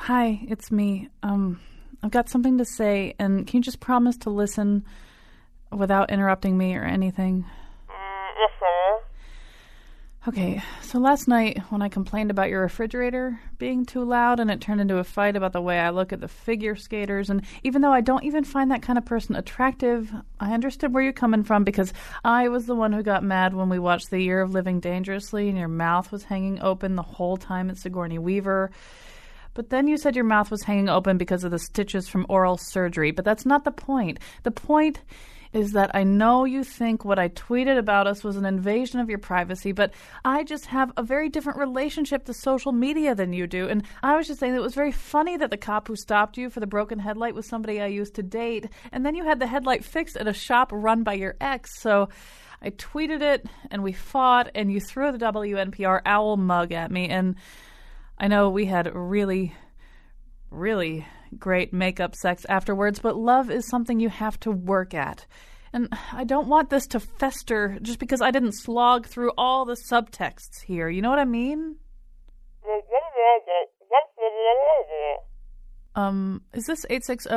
Hi, it's me. I've got something to say, and can you just promise to listen without interrupting me or anything? Yes, sir. Okay, so last night when I complained about your refrigerator being too loud and it turned into a fight about the way I look at the figure skaters, and even though I don't even find that kind of person attractive, I understood where you're coming from because I was the one who got mad when we watched The Year of Living Dangerously and your mouth was hanging open the whole time at Sigourney Weaver. But then you said your mouth was hanging open because of the stitches from oral surgery, but that's not the point. The point is that I know you think what I tweeted about us was an invasion of your privacy, but I just have a very different relationship to social media than you do. And I was just saying that it was very funny that the cop who stopped you for the broken headlight was somebody I used to date, and then you had the headlight fixed at a shop run by your ex. So I tweeted it, and we fought, and you threw the WNPR owl mug at me, and I know we had really, really great makeup sex afterwards, but love is something you have to work at. And I don't want this to fester just because I didn't slog through all the subtexts here. You know what I mean? Is this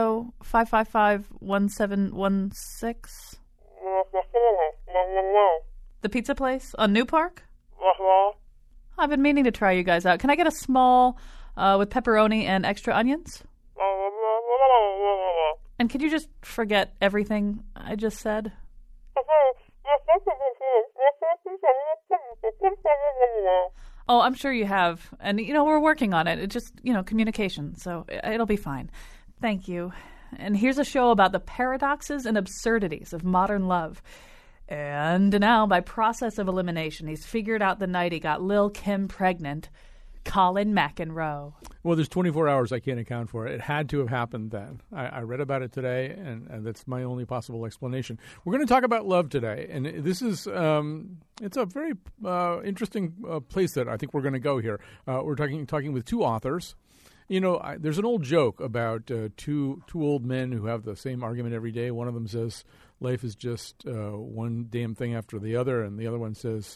860-555-1716? The pizza place on New Park? I've been meaning to try you guys out. Can I get a small with pepperoni and extra onions? And could you just forget everything I just said? Oh, I'm sure you have. And, we're working on it. It's just, communication. So it'll be fine. Thank you. And here's a show about the paradoxes and absurdities of modern love. And now, by process of elimination, he's figured out the night he got Lil' Kim pregnant. Colin McEnroe. Well, there's 24 hours I can't account for. It had to have happened then. I read about it today, and that's my only possible explanation. We're going to talk about love today, and this is it's a very interesting place that I think we're going to go here. We're talking with two authors. There's an old joke about two old men who have the same argument every day. One of them says life is just one damn thing after the other, and the other one says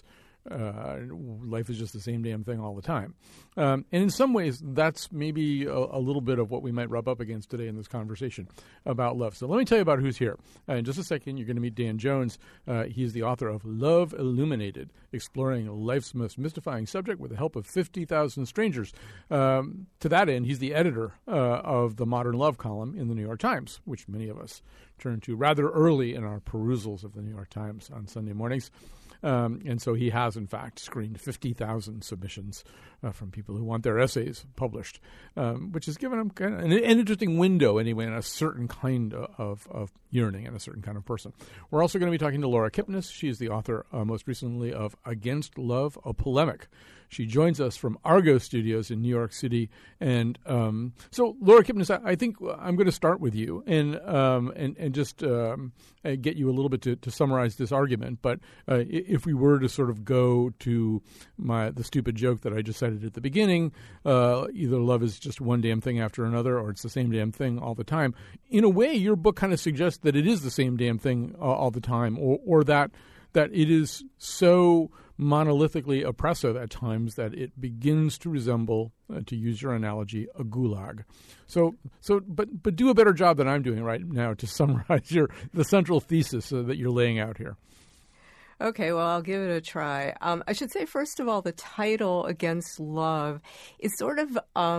life is just the same damn thing all the time. And in some ways, that's maybe a little bit of what we might rub up against today in this conversation about love. So let me tell you about who's here. In just a second, you're going to meet Dan Jones. He's the author of Love Illuminated, exploring life's most mystifying subject with the help of 50,000 strangers. To that end, he's the editor of the Modern Love column in the New York Times, which many of us turn to rather early in our perusals of the New York Times on Sunday mornings. And so he has, in fact, screened 50,000 submissions from people who want their essays published, which has given him kind of an interesting window, anyway, in a certain kind of yearning and a certain kind of person. We're also going to be talking to Laura Kipnis. She's the author, most recently, of Against Love, A Polemic. She joins us from Argo Studios in New York City. And so, Laura Kipnis, I think I'm going to start with you and just get you a little bit to summarize this argument. But if we were to sort of go to the stupid joke that I just cited at the beginning, either love is just one damn thing after another or it's the same damn thing all the time. In a way, your book kind of suggests that it is the same damn thing all the time, or that it is so monolithically oppressive at times that it begins to resemble, to use your analogy, a gulag. But do a better job than I'm doing right now to summarize the central thesis that you're laying out here. Okay, well, I'll give it a try. I should say, first of all, the title, Against Love, is sort of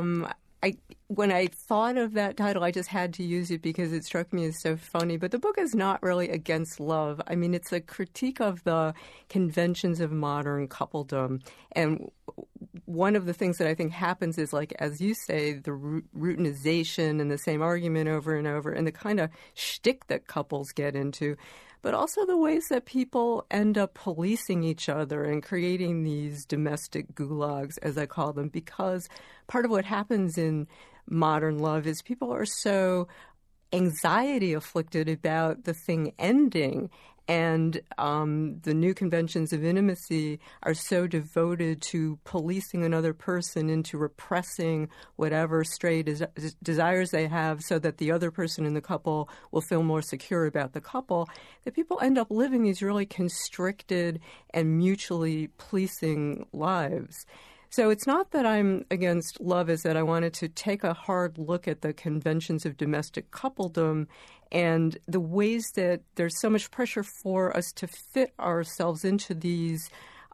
when I thought of that title, I just had to use it because it struck me as so funny. But the book is not really against love. I mean, it's a critique of the conventions of modern coupledom. And one of the things that I think happens is, like, as you say, the routinization and the same argument over and over and the kind of shtick that couples get into, but also the ways that people end up policing each other and creating these domestic gulags, as I call them, because part of what happens in modern love is people are so anxiety afflicted about the thing ending. And the new conventions of intimacy are so devoted to policing another person into repressing whatever stray desires they have so that the other person in the couple will feel more secure about the couple, that people end up living these really constricted and mutually policing lives. So it's not that I'm against love, is that I wanted to take a hard look at the conventions of domestic coupledom and the ways that there's so much pressure for us to fit ourselves into these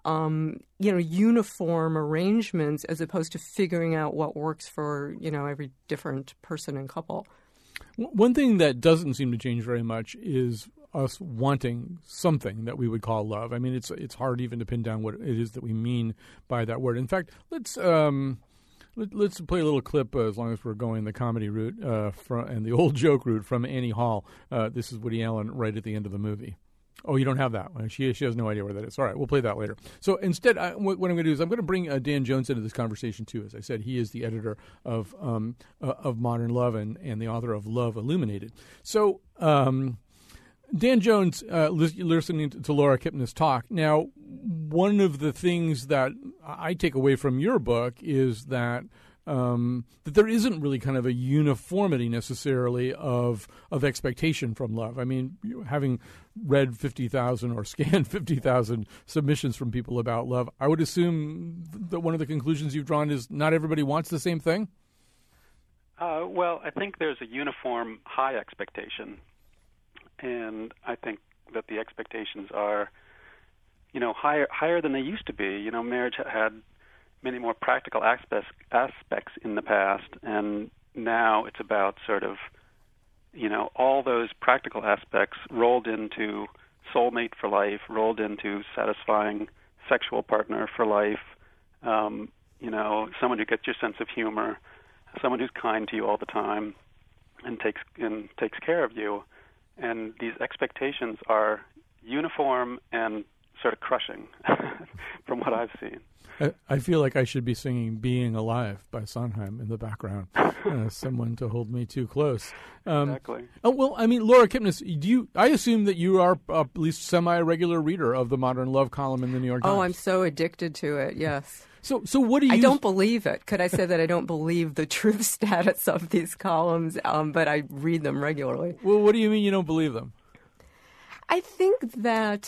uniform arrangements as opposed to figuring out what works for, every different person and couple. One thing that doesn't seem to change very much is us wanting something that we would call love. I mean, it's hard even to pin down what it is that we mean by that word. In fact, let's play a little clip as long as we're going the comedy route and the old joke route from Annie Hall. This is Woody Allen right at the end of the movie. Oh, you don't have that one. She has no idea where that is. All right, we'll play that later. So instead, what I'm going to do is I'm going to bring Dan Jones into this conversation too. As I said, he is the editor of Modern Love and the author of Love Illuminated. So Dan Jones, listening to Laura Kipnis talk. Now, one of the things that I take away from your book is that there isn't really kind of a uniformity necessarily of expectation from love. I mean, having read 50,000 or scanned 50,000 submissions from people about love, I would assume that one of the conclusions you've drawn is not everybody wants the same thing? Well, I think there's a uniform high expectation, and I think that the expectations are, higher than they used to be. Marriage had many more practical aspects in the past, and now it's about sort of, all those practical aspects rolled into soulmate for life, rolled into satisfying sexual partner for life, someone who gets your sense of humor, someone who's kind to you all the time and takes care of you. And these expectations are uniform and sort of crushing from what I've seen. I feel like I should be singing "Being Alive" by Sondheim in the background. Someone to hold me too close. Exactly. Oh, well, I mean, Laura Kipnis, I assume that you are at least semi-regular reader of the Modern Love column in the New York Times. Oh, I'm so addicted to it, yes. So what do you... I don't believe it. Could I say that I don't believe the truth status of these columns, but I read them regularly. Well, what do you mean you don't believe them? I think that,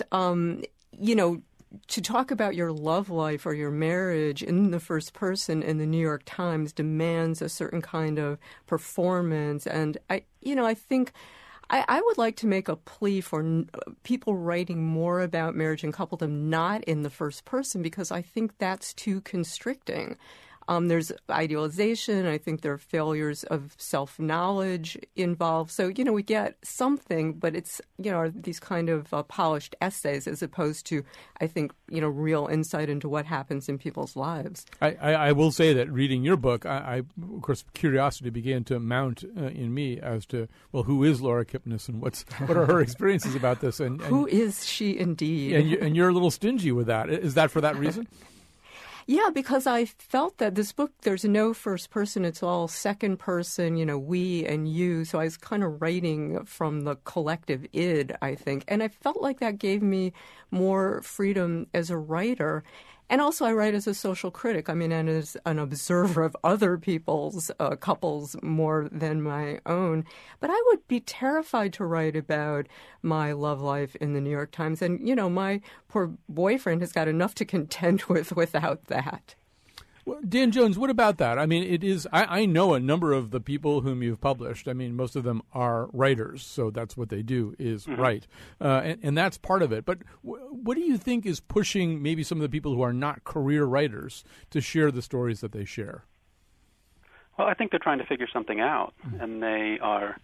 to talk about your love life or your marriage in the first person in the New York Times demands a certain kind of performance. And I think I would like to make a plea for people writing more about marriage and coupledom not in the first person, because I think that's too constricting. There's idealization. I think there are failures of self-knowledge involved. So, we get something, but it's, these kind of polished essays as opposed to, I think, real insight into what happens in people's lives. I will say that reading your book, of course, curiosity began to mount in me as to, well, who is Laura Kipnis and what are her experiences about this? And who is she indeed? And you're a little stingy with that. Is that for that reason? Yeah, because I felt that this book, there's no first person. It's all second person, we and you. So I was kind of writing from the collective id, I think. And I felt like that gave me more freedom as a writer. And also I write as a social critic, and as an observer of other people's couples more than my own. But I would be terrified to write about my love life in the New York Times. And, my poor boyfriend has got enough to contend with without that. Well, Dan Jones, what about that? I mean, it is. I know a number of the people whom you've published. I mean, most of them are writers, so that's what they do is write, and that's part of it. But what do you think is pushing maybe some of the people who are not career writers to share the stories that they share? Well, I think they're trying to figure something out, and they are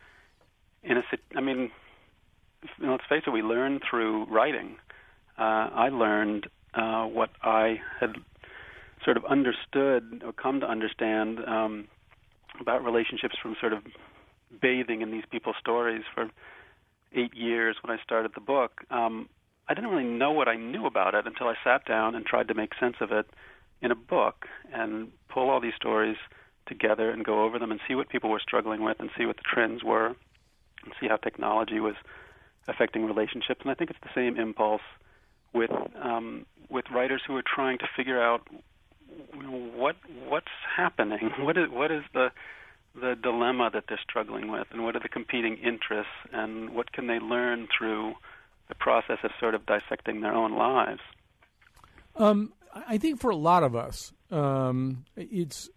let's face it, we learn through writing. I learned what I had sort of understood or come to understand about relationships from sort of bathing in these people's stories for 8 years when I started the book. I didn't really know what I knew about it until I sat down and tried to make sense of it in a book and pull all these stories together and go over them and see what people were struggling with and see what the trends were and see how technology was affecting relationships. And I think it's the same impulse with writers who are trying to figure out what's happening, what is the dilemma that they're struggling with, and what are the competing interests, and what can they learn through the process of sort of dissecting their own lives. I think for a lot of us, it's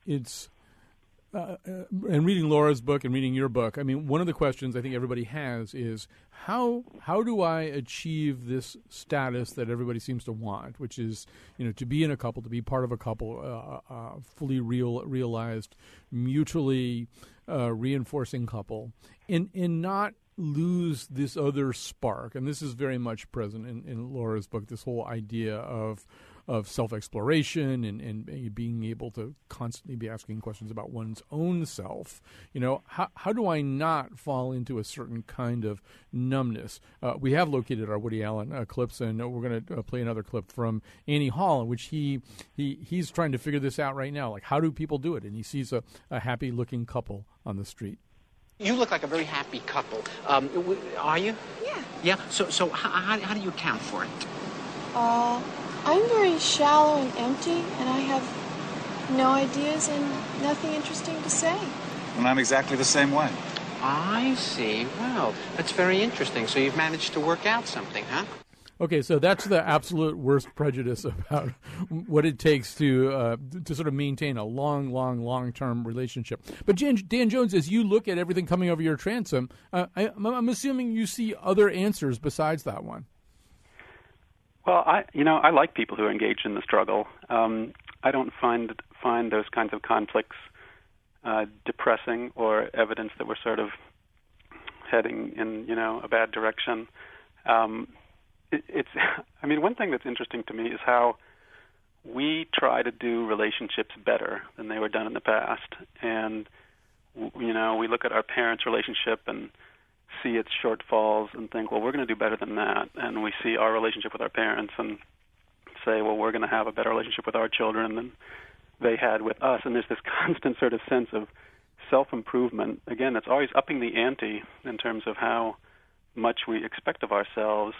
and reading Laura's book and reading your book, I mean, one of the questions I think everybody has is how do I achieve this status that everybody seems to want, which is, to be in a couple, to be part of a couple, fully realized, mutually reinforcing couple, and not lose this other spark. And this is very much present in Laura's book, this whole idea of self-exploration and being able to constantly be asking questions about one's own self. How do I not fall into a certain kind of numbness? We have located our Woody Allen clips, and we're going to play another clip from Annie Hall in which he's trying to figure this out right now. Like, how do people do it? And he sees a happy-looking couple on the street. You look like a very happy couple. Are you? Yeah. Yeah? So how do you account for it? I'm very shallow and empty, and I have no ideas and nothing interesting to say. And I'm exactly the same way. I see. Well, that's very interesting. So you've managed to work out something, huh? Okay, so that's the absolute worst prejudice about what it takes to sort of maintain a long-term relationship. But Dan Jones, as you look at everything coming over your transom, I'm assuming you see other answers besides that one. Well, I like people who are engaged in the struggle. I don't find those kinds of conflicts depressing or evidence that we're sort of heading in, a bad direction. One thing that's interesting to me is how we try to do relationships better than they were done in the past. And, we look at our parents' relationship and see its shortfalls and think, well, we're going to do better than that. And we see our relationship with our parents and say, well, we're going to have a better relationship with our children than they had with us. And there's this constant sort of sense of self-improvement. Again, it's always upping the ante in terms of how much we expect of ourselves.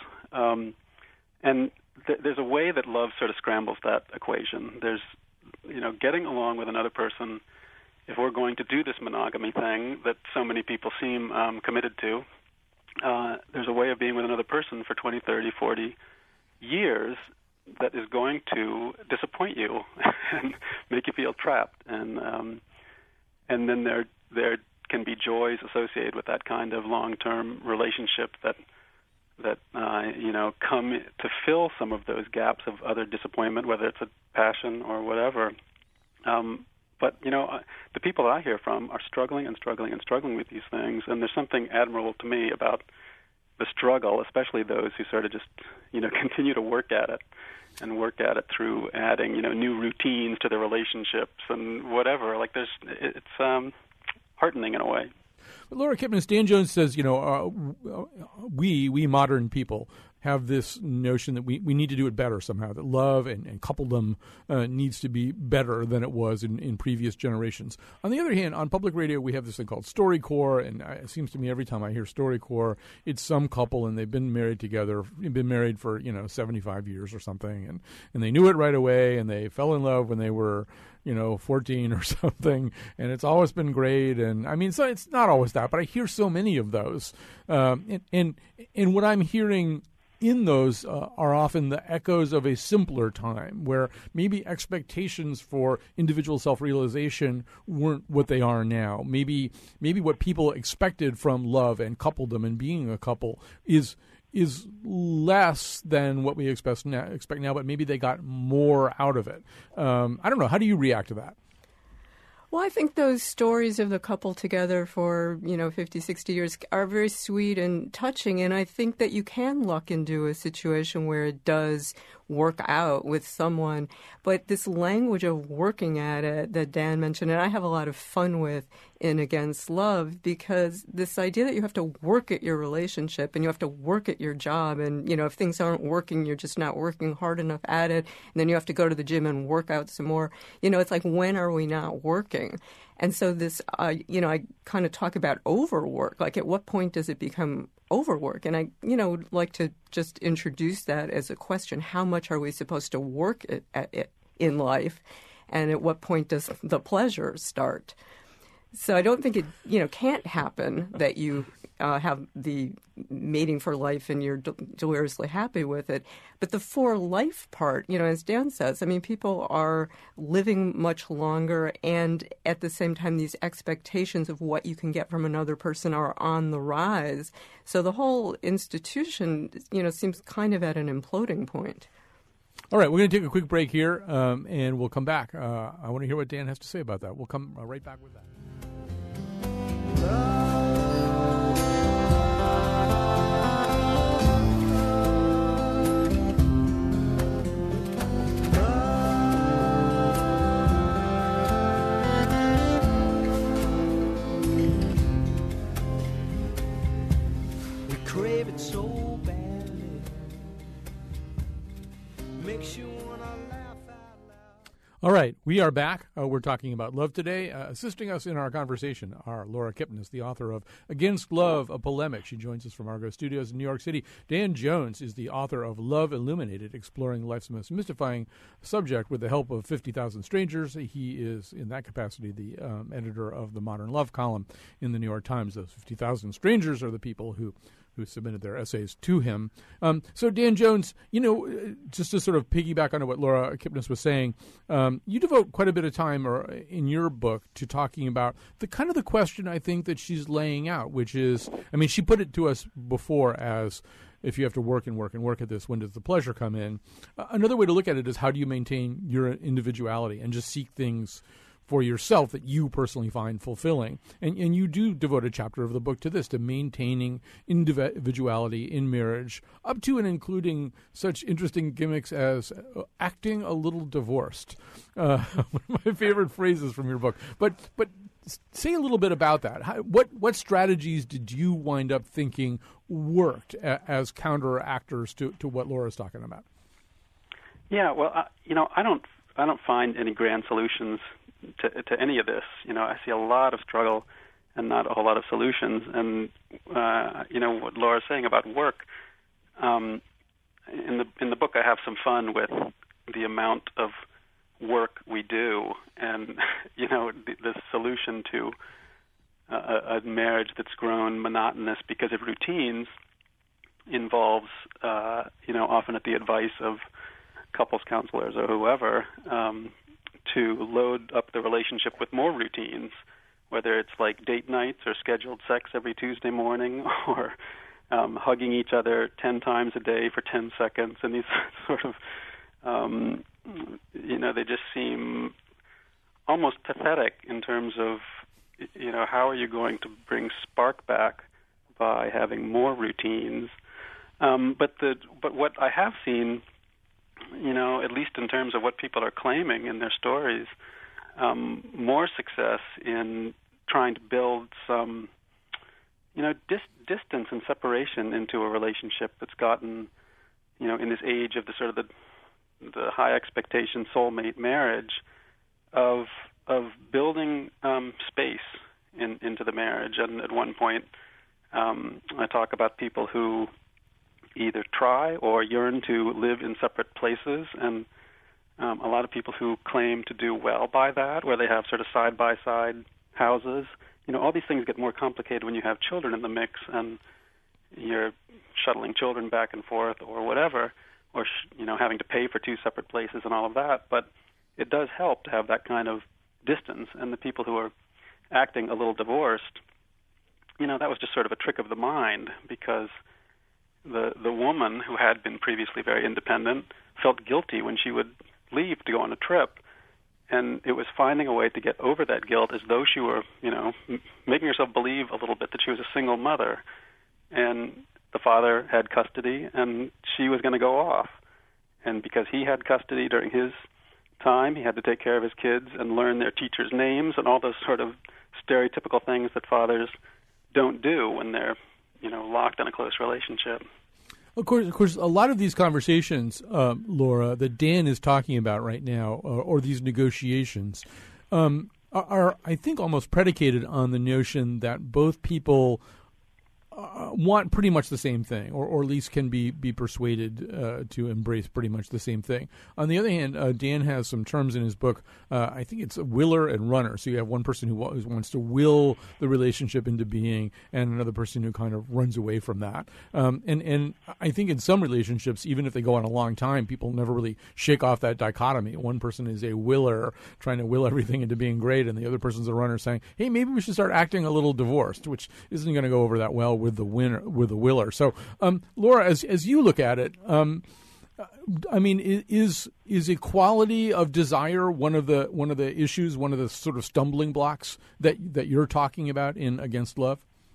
There's a way that love sort of scrambles that equation. There's, getting along with another person. If we're going to do this monogamy thing that so many people seem committed to, there's a way of being with another person for 20, 30, 40 years that is going to disappoint you and make you feel trapped. And then there can be joys associated with that kind of long-term relationship that come to fill some of those gaps of other disappointment, whether it's a passion or whatever. But, the people that I hear from are struggling with these things, and there's something admirable to me about the struggle, especially those who sort of just, continue to work at it through adding, new routines to their relationships and whatever. Like it's heartening in a way. But Laura Kipnis, Dan Jones says, we modern people have this notion that we need to do it better somehow, that love and coupledom needs to be better than it was in previous generations. On the other hand, on public radio, we have this thing called StoryCorps, and it seems to me every time I hear StoryCorps, it's some couple and they've been married together, been married for, 75 years or something, and they knew it right away, and they fell in love when they were 14 or something, and it's always been great. And so it's not always that, but I hear so many of those. And what I'm hearing in those are often the echoes of a simpler time where maybe expectations for individual self-realization weren't what they are now. Maybe what people expected from love and coupledom and being a couple is less than what we expect now, but maybe they got more out of it. I don't know. How do you react to that? Well, I think those stories of the couple together for, 50, 60 years are very sweet and touching. And I think that you can luck into a situation where it does work out with someone. But this language of working at it that Dan mentioned, and I have a lot of fun with in Against Love, because this idea that you have to work at your relationship and you have to work at your job, and, if things aren't working, you're just not working hard enough at it, and then you have to go to the gym and work out some more. It's like, when are we not working? And so this, I kind of talk about overwork. Like, at what point does it become overwork? And I, would like to just introduce that as a question. How much are we supposed to work at it in life? And at what point does the pleasure start? So I don't think it, can't happen that you have the mating for life and you're deliriously happy with it. But the for life part, as Dan says, I mean, people are living much longer, and at the same time, these expectations of what you can get from another person are on the rise. So the whole institution, seems kind of at an imploding point. All right, we're going to take a quick break here, and we'll come back. I want to hear what Dan has to say about that. We'll come right back with that. We crave it so badly, makes you want to laugh out loud. All right, we are back. We're talking about love today. Assisting us in our conversation are Laura Kipnis, the author of Against Love, A Polemic. She joins us from Argo Studios in New York City. Dan Jones is the author of Love Illuminated, exploring life's most mystifying subject with the help of 50,000 strangers. He is, in that capacity, the editor of the Modern Love column in the New York Times. Those 50,000 strangers are the people who submitted their essays to him. So, Dan Jones, just to sort of piggyback on what Laura Kipnis was saying, you devote quite a bit of time in your book to talking about the question I think that she's laying out, which is, I mean, she put it to us before as, if you have to work and work and work at this, when does the pleasure come in? Another way to look at it is, how do you maintain your individuality and just seek things for yourself that you personally find fulfilling? And you do devote a chapter of the book to this, to maintaining individuality in marriage, up to and including such interesting gimmicks as acting a little divorced. One of my favorite phrases from your book. But say a little bit about that. What strategies did you wind up thinking worked as counteractors to what Laura's talking about? Yeah, well, I don't find any grand solutions to any of this. I see a lot of struggle and not a whole lot of solutions. And what Laura's saying about work, in the book I have some fun with the amount of work we do, and the solution to a marriage that's grown monotonous because of routines involves often at the advice of couples counselors or whoever, to load up the relationship with more routines, whether it's like date nights or scheduled sex every Tuesday morning, or hugging each other 10 times a day for 10 seconds, and these sort of, they just seem almost pathetic in terms of, how are you going to bring spark back by having more routines? But what I have seen, at least in terms of what people are claiming in their stories, more success in trying to build some, distance and separation into a relationship that's gotten, in this age of the sort of the high expectation soulmate marriage, of building space into the marriage. And at one point, I talk about people who either try or yearn to live in separate places, and a lot of people who claim to do well by that, where they have sort of side-by-side houses. All these things get more complicated when you have children in the mix, and you're shuttling children back and forth or whatever, or having to pay for two separate places and all of that. But it does help to have that kind of distance. And the people who are acting a little divorced, that was just sort of a trick of the mind, because the woman, who had been previously very independent, felt guilty when she would leave to go on a trip. And it was finding a way to get over that guilt, as though she were, making herself believe a little bit that she was a single mother. And the father had custody, and she was going to go off. And because he had custody during his time, he had to take care of his kids and learn their teachers' names and all those sort of stereotypical things that fathers don't do when they're, locked in a close relationship. Of course, a lot of these conversations, Laura, that Dan is talking about right now, or these negotiations, are, I think, almost predicated on the notion that both people want pretty much the same thing, or at least can be persuaded to embrace pretty much the same thing. On the other hand, Dan has some terms in his book. I think it's a willer and runner. So you have one person who wants to will the relationship into being, and another person who kind of runs away from that. And I think in some relationships, even if they go on a long time, people never really shake off that dichotomy. One person is a willer, trying to will everything into being great, and the other person's a runner, saying, "Hey, maybe we should start acting a little divorced," which isn't going to go over that well with the willer. So, Laura, as you look at it, I mean, is equality of desire one of the issues, one of the sort of stumbling blocks that you're talking about in Against Love?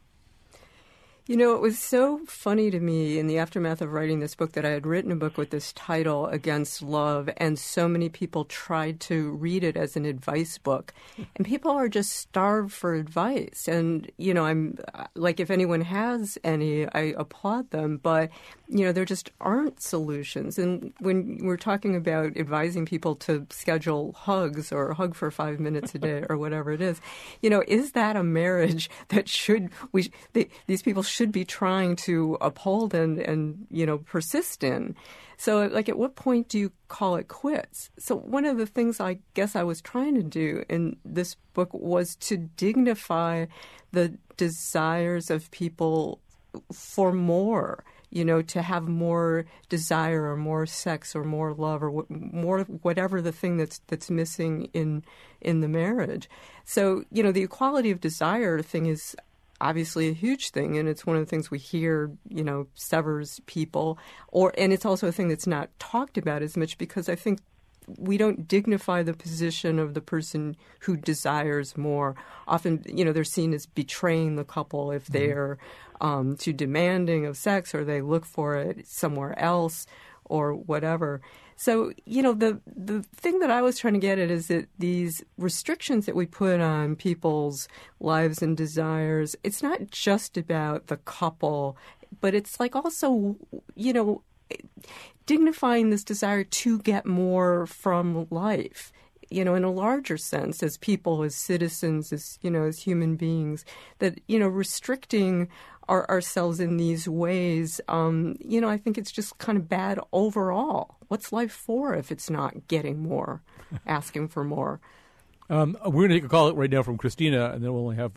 You know, it was so funny to me in the aftermath of writing this book that I had written a book with this title, Against Love, and so many people tried to read it as an advice book. And people are just starved for advice. And, you know, I'm like, if anyone has any, I applaud them. But, you know, there just aren't solutions. And when we're talking about advising people to schedule hugs or hug for 5 minutes a day or whatever it is, you know, is that a marriage that these people should be trying to uphold and you know, persist in? So, like, at what point do you call it quits? So one of the things I guess I was trying to do in this book was to dignify the desires of people for more, you know, to have more desire or more sex or more love or more whatever the thing that's missing in the marriage. So, you know, the equality of desire thing is obviously a huge thing, and it's one of the things we hear, you know, severs people, and it's also a thing that's not talked about as much because I think we don't dignify the position of the person who desires more. Often, you know, they're seen as betraying the couple if they're too demanding of sex or they look for it somewhere else or whatever. So, you know, the thing that I was trying to get at is that these restrictions that we put on people's lives and desires, it's not just about the couple, but it's like also, you know, dignifying this desire to get more from life, you know, in a larger sense, as people, as citizens, as, you know, as human beings, that, you know, restricting ourselves in these ways, you know, I think it's just kind of bad overall. What's life for if it's not getting more, asking for more? We're going to take a call right now from Christina, and then we'll only have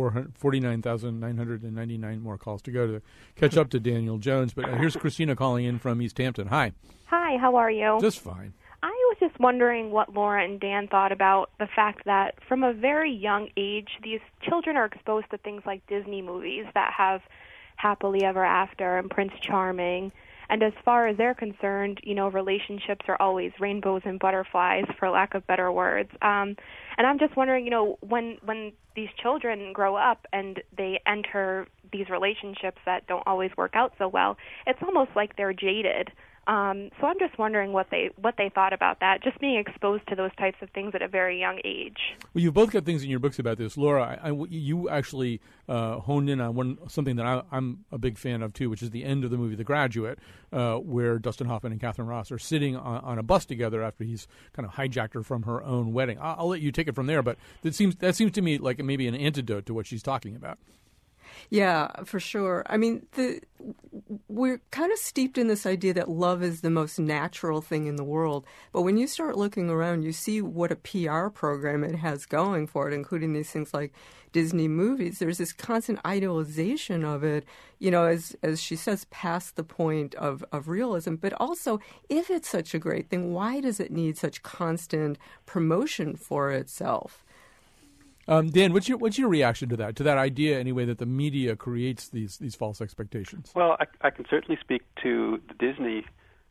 49,999 more calls to go to catch up to Daniel Jones. But here's Christina calling in from East Hampton. Hi. Hi, how are you? Just fine. I was just wondering what Laura and Dan thought about the fact that from a very young age, these children are exposed to things like Disney movies that have Happily Ever After and Prince Charming. And as far as they're concerned, you know, relationships are always rainbows and butterflies, for lack of better words. And I'm just wondering, you know, when these children grow up and they enter these relationships that don't always work out so well, it's almost like they're jaded. So I'm just wondering what they thought about that, just being exposed to those types of things at a very young age. Well, you've both got things in your books about this. Laura, you actually honed in on something that I'm a big fan of, too, which is the end of the movie The Graduate, where Dustin Hoffman and Catherine Ross are sitting on a bus together after he's kind of hijacked her from her own wedding. I'll let you take it from there, but that seems to me like maybe an antidote to what she's talking about. Yeah, for sure. I mean, we're kind of steeped in this idea that love is the most natural thing in the world. But when you start looking around, you see what a PR program it has going for it, including these things like Disney movies. There's this constant idealization of it, you know, as she says, past the point of realism. But also, if it's such a great thing, why does it need such constant promotion for itself? Dan, what's your reaction to that idea, anyway, that the media creates these false expectations? Well, I can certainly speak to the Disney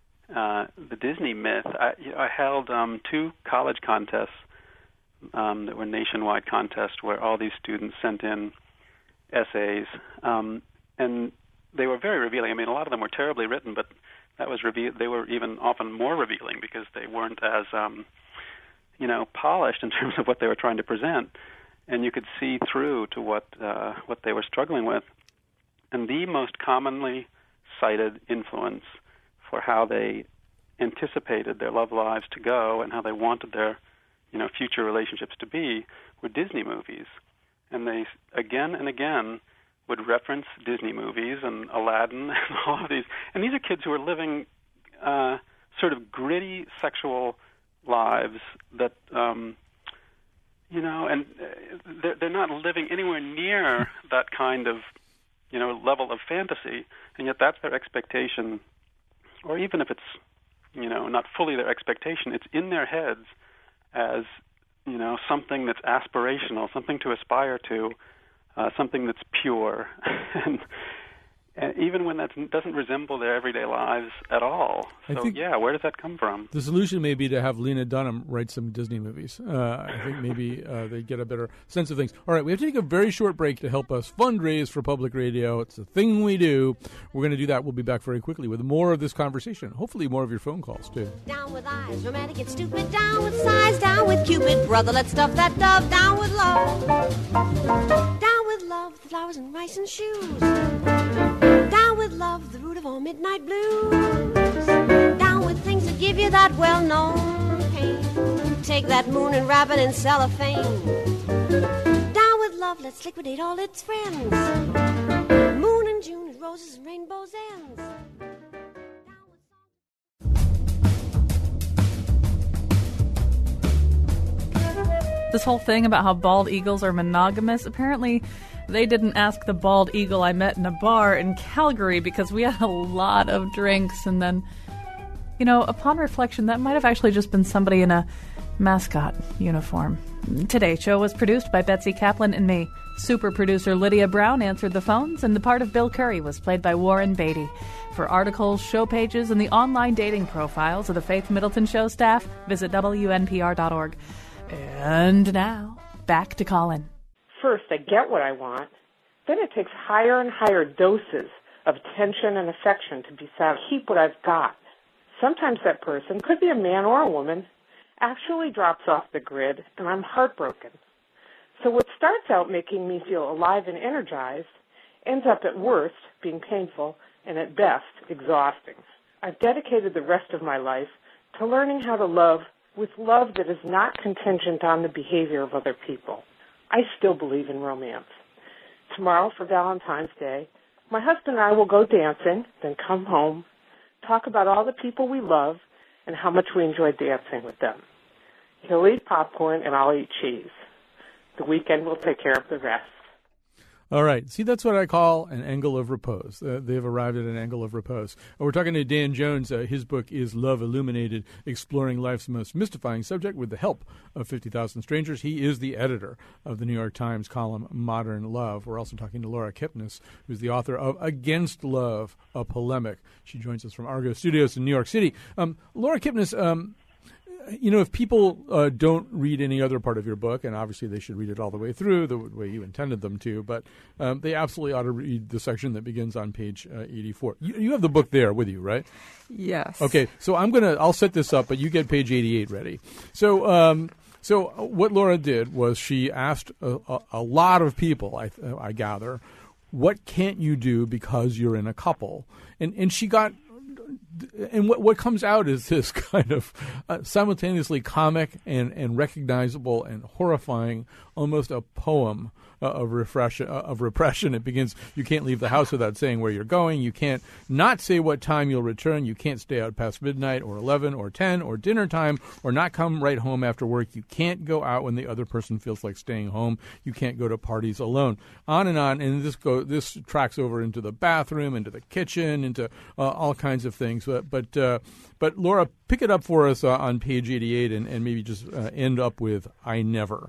myth. I held 2 college contests that were nationwide contests where all these students sent in essays, and they were very revealing. I mean, a lot of them were terribly written, but that was they were even often more revealing because they weren't as you know, polished in terms of what they were trying to present. And you could see through to what they were struggling with. And the most commonly cited influence for how they anticipated their love lives to go and how they wanted their, you know, future relationships to be were Disney movies. And they, again and again, would reference Disney movies and Aladdin and all of these. And these are kids who are living sort of gritty sexual lives that, you know, and they're not living anywhere near that kind of, you know, level of fantasy, and yet that's their expectation. Or even if it's, you know, not fully their expectation, it's in their heads as, you know, something that's aspirational, something to aspire to, something that's pure. and even when that doesn't resemble their everyday lives at all. So, yeah, where does that come from? The solution may be to have Lena Dunham write some Disney movies. I think maybe they get a better sense of things. All right, we have to take a very short break to help us fundraise for public radio. It's a thing we do. We're going to do that. We'll be back very quickly with more of this conversation. Hopefully more of your phone calls, too. Down with eyes, romantic and stupid. Down with size, down with Cupid. Brother, let's stuff that dove. Down with love. Down with love, the flowers and rice and shoes. Down with love, the root of all midnight blues. Down with things that give you that well-known pain. Take that moon and wrap it in cellophane. Down with love, let's liquidate all its friends. Moon and June and roses and rainbows ends. This whole thing about how bald eagles are monogamous, apparently they didn't ask the bald eagle I met in a bar in Calgary because we had a lot of drinks. And then, you know, upon reflection, that might have actually just been somebody in a mascot uniform. Today's show was produced by Betsy Kaplan and me. Super producer Lydia Brown answered the phones, and the part of Bill Curry was played by Warren Beatty. For articles, show pages, and the online dating profiles of the Faith Middleton Show staff, visit WNPR.org. And now, back to Colin. First, I get what I want. Then it takes higher and higher doses of attention and affection to be satisfied. Keep what I've got. Sometimes that person, could be a man or a woman, actually drops off the grid, and I'm heartbroken. So what starts out making me feel alive and energized ends up at worst being painful and at best exhausting. I've dedicated the rest of my life to learning how to love with love that is not contingent on the behavior of other people. I still believe in romance. Tomorrow for Valentine's Day, my husband and I will go dancing, then come home, talk about all the people we love and how much we enjoy dancing with them. He'll eat popcorn and I'll eat cheese. The weekend will take care of the rest. All right. See, that's what I call an angle of repose. They've arrived at an angle of repose. We're talking to Dan Jones. His book is Love Illuminated, Exploring Life's Most Mystifying Subject with the help of 50,000 Strangers. He is the editor of the New York Times column Modern Love. We're also talking to Laura Kipnis, who's the author of Against Love, A Polemic. She joins us from Argo Studios in New York City. Laura Kipnis, you know, if people don't read any other part of your book, and obviously they should read it all the way through the way you intended them to, but they absolutely ought to read the section that begins on page 84. You have the book there with you, right? Yes. Okay, so I'll set this up, but you get page 88 ready. So what Laura did was she asked a lot of people, I gather, what can't you do because you're in a couple? And she got... And what comes out is this kind of simultaneously comic and recognizable and horrifying, almost a poem of repression. It begins, you can't leave the house without saying where you're going. You can't not say what time you'll return. You can't stay out past midnight or 11 or 10 or dinner time or not come right home after work. You can't go out when the other person feels like staying home. You can't go to parties alone. On. And this tracks over into the bathroom, into the kitchen, into all kinds of things. But Laura, pick it up for us on page 88 and maybe just end up with I never.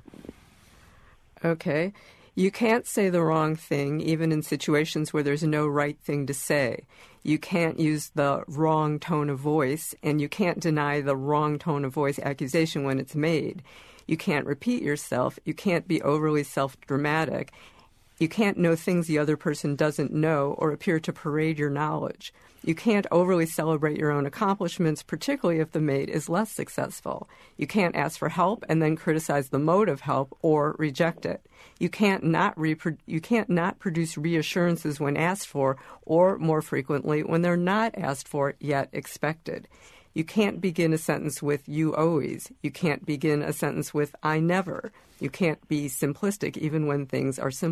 Okay. You can't say the wrong thing, even in situations where there's no right thing to say. You can't use the wrong tone of voice, and you can't deny the wrong tone of voice accusation when it's made. You can't repeat yourself. You can't be overly self-dramatic. You can't know things the other person doesn't know or appear to parade your knowledge. You can't overly celebrate your own accomplishments, particularly if the mate is less successful. You can't ask for help and then criticize the mode of help or reject it. You can't not produce reassurances when asked for, or more frequently when they're not asked for yet expected. You can't begin a sentence with you always. You can't begin a sentence with I never. You can't be simplistic even when things are simple.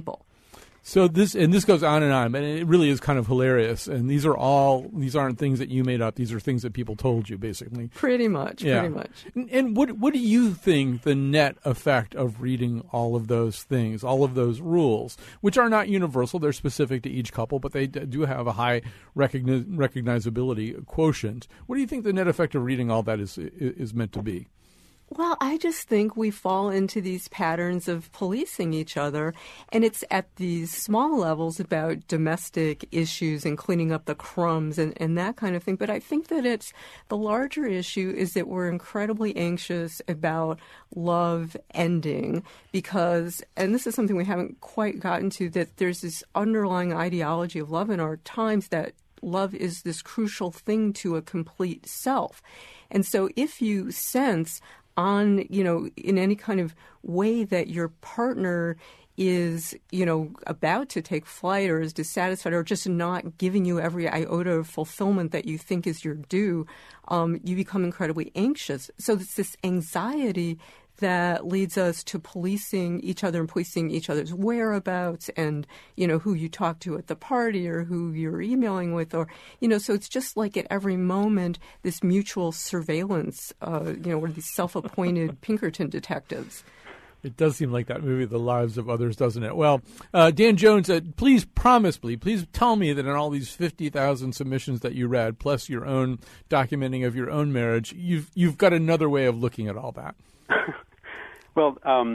So this goes on, and it really is kind of hilarious. And these aren't things that you made up. These are things that people told you, basically. Pretty much. And what do you think the net effect of reading all of those things, all of those rules, which are not universal, they're specific to each couple, but they do have a high recognizability quotient. What do you think the net effect of reading all that is meant to be? Well, I just think we fall into these patterns of policing each other, and it's at these small levels about domestic issues and cleaning up the crumbs and that kind of thing. But I think that it's the larger issue is that we're incredibly anxious about love ending because, and this is something we haven't quite gotten to, that there's this underlying ideology of love in our times that love is this crucial thing to a complete self. And so if you sense on, in any kind of way that your partner is, about to take flight or is dissatisfied or just not giving you every iota of fulfillment that you think is your due, you become incredibly anxious. So it's this anxiety that leads us to policing each other and policing each other's whereabouts and, who you talk to at the party or who you're emailing with or, so it's just like at every moment, this mutual surveillance, we're these self-appointed Pinkerton detectives. It does seem like that movie, The Lives of Others, doesn't it? Well, Dan Jones, please tell me that in all these 50,000 submissions that you read, plus your own documenting of your own marriage, you've got another way of looking at all that. Well,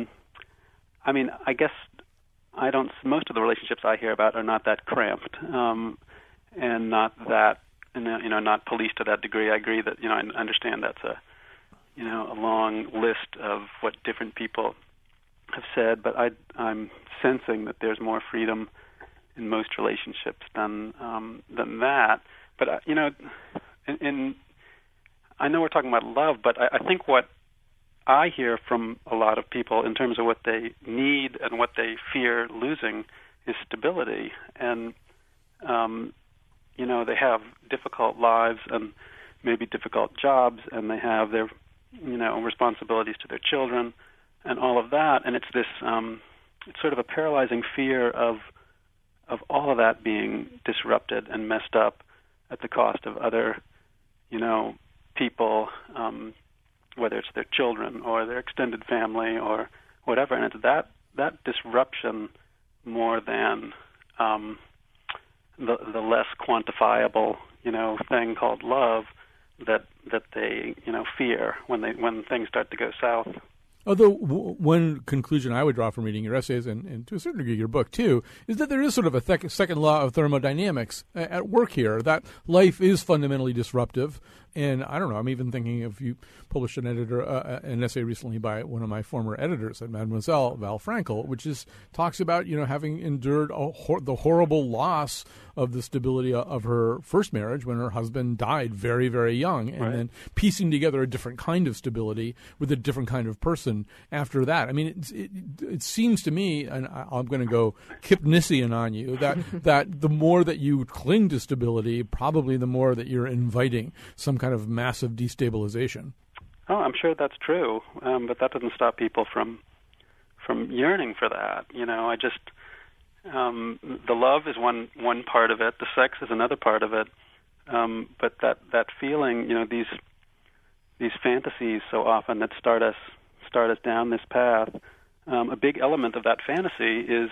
I guess most of the relationships I hear about are not that cramped, and not that, not policed to that degree. I agree that, I understand that's a long list of what different people have said, but I'm sensing that there's more freedom in most relationships than that. But, and I know we're talking about love, but I think what I hear from a lot of people in terms of what they need and what they fear losing is stability. And, they have difficult lives and maybe difficult jobs, and they have their, responsibilities to their children and all of that. And it's this, it's sort of a paralyzing fear of all of that being disrupted and messed up at the cost of other, people, whether it's their children or their extended family or whatever. And it's that disruption more than the less quantifiable, thing called love that they, fear when things start to go south. Although one conclusion I would draw from reading your essays and to a certain degree your book too is that there is sort of a second law of thermodynamics at work here, that life is fundamentally disruptive. And I don't know, I'm even thinking of you published an essay recently by one of my former editors at Mademoiselle, Val Frankel, which talks about, having endured the horrible loss of the stability of her first marriage when her husband died very, very young, and then piecing together a different kind of stability with a different kind of person after that. I mean, it seems to me, and I'm going to go Kipnissian on you, that the more that you cling to stability, probably the more that you're inviting some kind of massive destabilization. Oh, I'm sure that's true, but that doesn't stop people from yearning for that. I just the love is one part of it, the sex is another part of it, but that feeling, these fantasies so often that start us down this path. A big element of that fantasy is,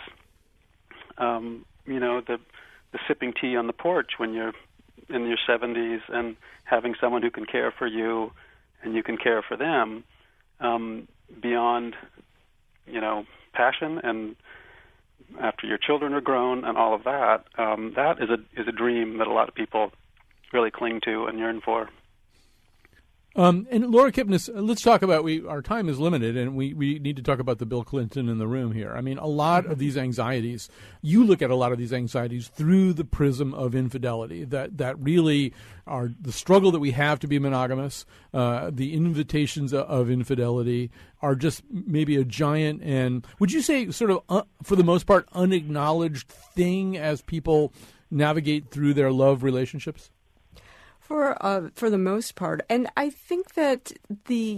the sipping tea on the porch when you're in your 70s and having someone who can care for you and you can care for them, beyond, passion and after your children are grown and all of that. That is a dream that a lot of people really cling to and yearn for. And Laura Kipnis, let's talk about, our time is limited, and we need to talk about the Bill Clinton in the room here. I mean, a lot of these anxieties, you look at a lot of these anxieties through the prism of infidelity, that really are the struggle that we have to be monogamous, the invitations of infidelity are just maybe a giant and, would you say, sort of, for the most part, unacknowledged thing as people navigate through their love relationships? For the most part. And I think that the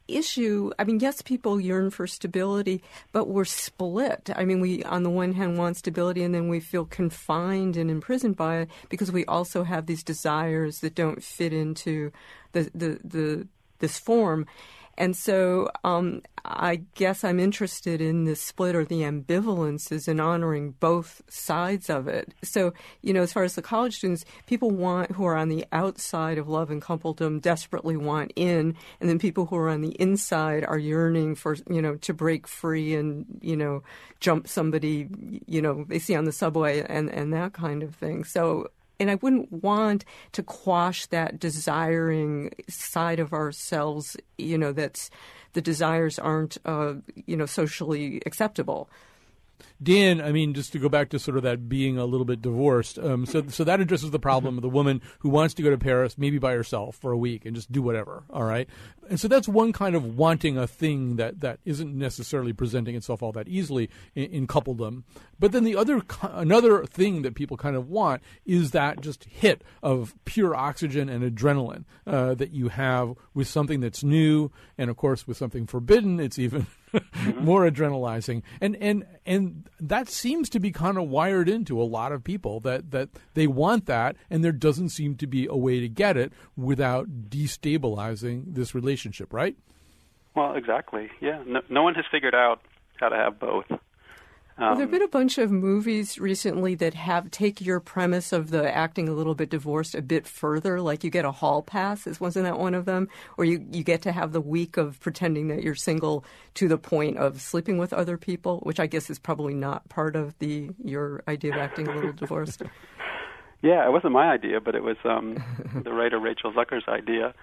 issue, I mean, yes, people yearn for stability, but we're split. I mean, we, on the one hand, want stability, and then we feel confined and imprisoned by it because we also have these desires that don't fit into this form. And so I guess I'm interested in the split or the ambivalences and honoring both sides of it. So, as far as the college students, people who are on the outside of love and coupledom desperately want in, and then people who are on the inside are yearning for, to break free and, jump somebody, they see on the subway and that kind of thing. So, and I wouldn't want to quash that desiring side of ourselves, that's the desires aren't, socially acceptable. Dan, I mean, just to go back to sort of that being a little bit divorced, so that addresses the problem of the woman who wants to go to Paris, maybe by herself for a week and just do whatever, all right? And so that's one kind of wanting a thing that isn't necessarily presenting itself all that easily in coupledom. But then another thing that people kind of want is that just hit of pure oxygen and adrenaline that you have with something that's new, and of course with something forbidden, it's even more adrenalizing. And that seems to be kind of wired into a lot of people that they want that, and there doesn't seem to be a way to get it without destabilizing this relationship, right? Well, exactly. Yeah. No one has figured out how to have both. Well, there have been a bunch of movies recently that take your premise of the acting a little bit divorced a bit further. Like you get a hall pass, wasn't that one of them? Or you get to have the week of pretending that you're single to the point of sleeping with other people, which I guess is probably not part of your idea of acting a little divorced. Yeah, it wasn't my idea, but it was the writer Rachel Zucker's idea.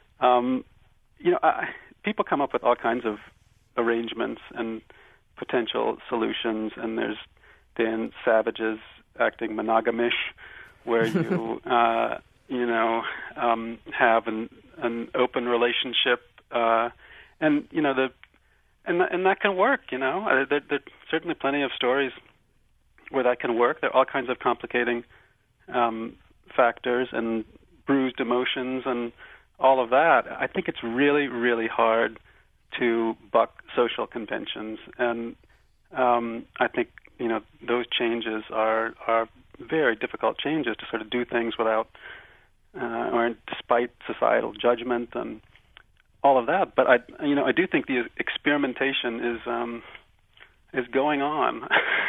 People come up with all kinds of arrangements and potential solutions, and there's Dan Savage's acting monogamish, where you have an open relationship, and that can work. There's certainly plenty of stories where that can work. There are all kinds of complicating factors and bruised emotions and all of that. I think it's really, really hard to buck social conventions, and I think those changes are very difficult changes to sort of do things without or despite societal judgment and all of that. But I do think the experimentation is going on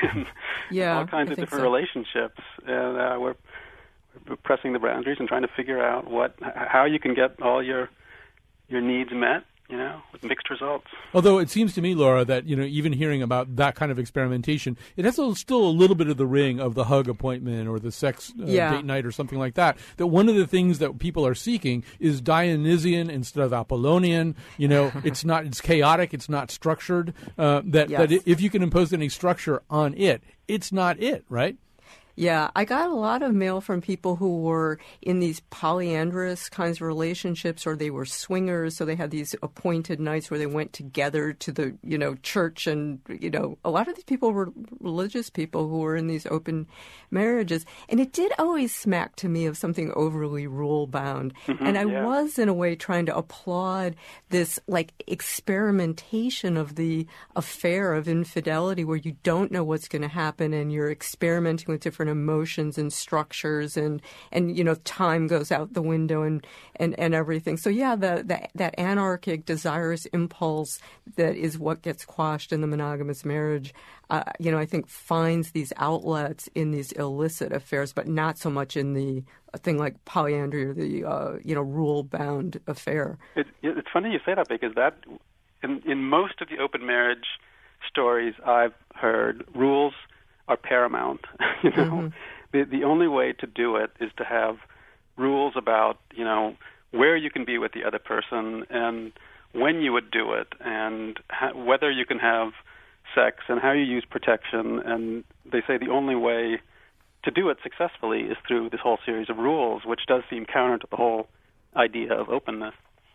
in all kinds of different relationships, and we're pressing the boundaries and trying to figure out how you can get all your needs met, with mixed results. Although it seems to me, Laura, that, even hearing about that kind of experimentation, it has still a little bit of the ring of the hug appointment or the sex date night or something like that. That one of the things that people are seeking is Dionysian instead of Apollonian. It's chaotic, it's not structured. That if you can impose any structure on it, it's not it, right? Yeah, I got a lot of mail from people who were in these polyandrous kinds of relationships, or they were swingers, so they had these appointed nights where they went together to the, church, and, a lot of these people were religious people who were in these open marriages. And it did always smack to me of something overly rule-bound. Mm-hmm, and I was, in a way, trying to applaud this, experimentation of the affair of infidelity where you don't know what's going to happen and you're experimenting with different emotions and structures, and time goes out the window and everything. So that anarchic, desirous impulse that is what gets quashed in the monogamous marriage, I think finds these outlets in these illicit affairs, but not so much in a thing like polyandry or the rule-bound affair. It's funny you say that, because that in most of the open marriage stories I've heard, rules are paramount. Mm-hmm. The only way to do it is to have rules about where you can be with the other person and when you would do it, and whether you can have sex and how you use protection. And they say the only way to do it successfully is through this whole series of rules, which does seem counter to the whole idea of openness.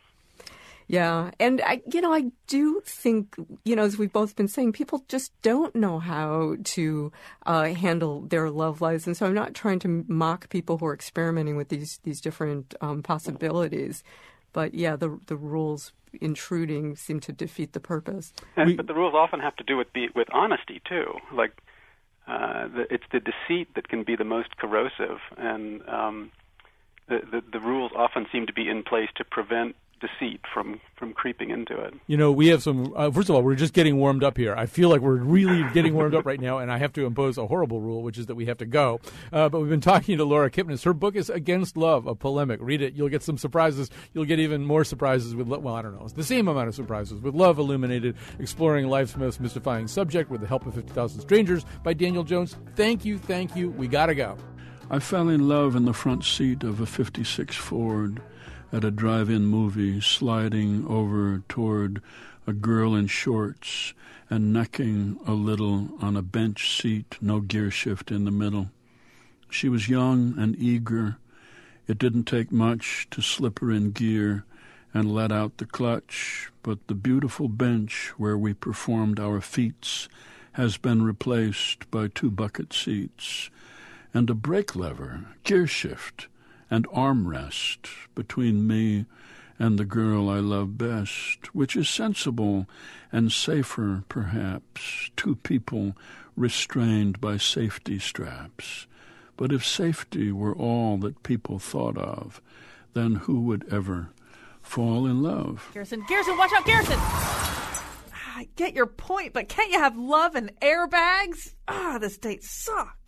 Yeah, and I do think, as we've both been saying, people just don't know how to handle their love lives, and so I'm not trying to mock people who are experimenting with these different possibilities. But yeah, the rules intruding seem to defeat the purpose. But the rules often have to do with honesty too. Like it's the deceit that can be the most corrosive, and the rules often seem to be in place to prevent deceit from creeping into it. You know, we have some, first of all, we're just getting warmed up here. I feel like we're really getting warmed up right now, and I have to impose a horrible rule, which is that we have to go. But we've been talking to Laura Kipnis. Her book is Against Love, a polemic. Read it. You'll get some surprises. You'll get even more surprises with, well, I don't know, it's the same amount of surprises with Love Illuminated, exploring life's most mystifying subject with the help of 50,000 Strangers by Daniel Jones. Thank you. We got to go. I fell in love in the front seat of a 56 Ford at a drive-in movie, sliding over toward a girl in shorts and necking a little on a bench seat, no gear shift in the middle. She was young and eager. It didn't take much to slip her in gear and let out the clutch, but the beautiful bench where we performed our feats has been replaced by 2 bucket seats and a brake lever, gear shift, and armrest between me and the girl I love best, which is sensible and safer, perhaps, 2 people restrained by safety straps. But if safety were all that people thought of, then who would ever fall in love? Garrison, watch out, Garrison! I get your point, but can't you have love and airbags? This date sucks.